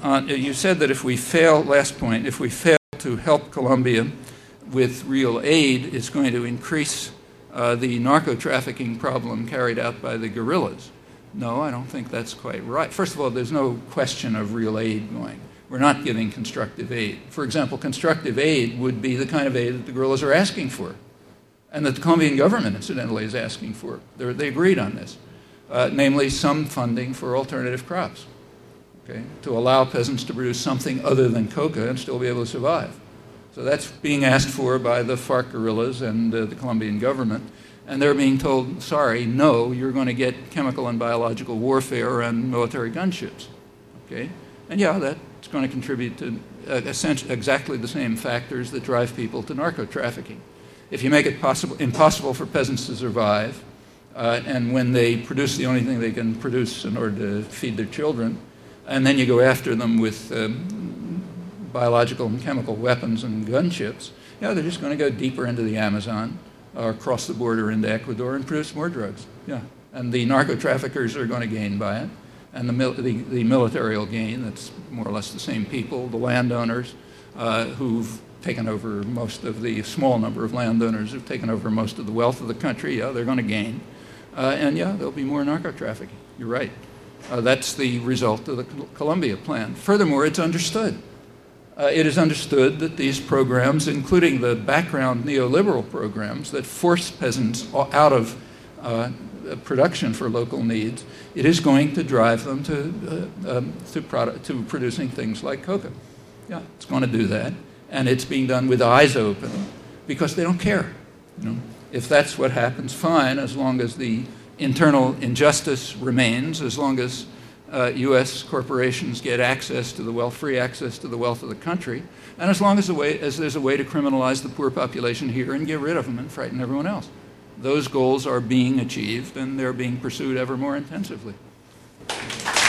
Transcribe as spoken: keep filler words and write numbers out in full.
on, you said that if we fail, last point, if we fail to help Colombia with real aid, it's going to increase uh, the narco-trafficking problem carried out by the guerrillas. No, I don't think that's quite right. First of all, there's no question of real aid going. We're not giving constructive aid. For example, constructive aid would be the kind of aid that the guerrillas are asking for, and that the Colombian government, incidentally, is asking for. They're, they agreed on this, uh, namely some funding for alternative crops, okay, to allow peasants to produce something other than coca and still be able to survive. So that's being asked for by the FARC guerrillas and uh, the Colombian government, and they're being told, sorry, no, you're going to get chemical and biological warfare and military gunships, okay? And yeah, that's going to contribute to uh, essentially exactly the same factors that drive people to narco-trafficking. If you make it possible, impossible for peasants to survive, uh, and when they produce the only thing they can produce in order to feed their children, and then you go after them with um, biological and chemical weapons and gunships, yeah, they're just going to go deeper into the Amazon or across the border into Ecuador and produce more drugs. Yeah, and the narco-traffickers are going to gain by it, and the, mil the, the military will gain. That's more or less the same people, the landowners uh, who've taken over most of the small number of landowners who've taken over most of the wealth of the country. Yeah, they're going to gain. Uh, and yeah, there'll be more narco-trafficking. You're right. Uh, that's the result of the Colombia plan. Furthermore, it's understood. Uh, it is understood that these programs, including the background neoliberal programs that force peasants out of uh, production for local needs, it is going to drive them to, uh, um, to, product, to producing things like coca. Yeah, it's going to do that. And it's being done with eyes open because they don't care. You know? If that's what happens, fine, as long as the internal injustice remains, as long as uh, U S corporations get access to the wealth, free access to the wealth of the country, and as long as, the way, as there's a way to criminalize the poor population here and get rid of them and frighten everyone else. Those goals are being achieved, and they're being pursued ever more intensively.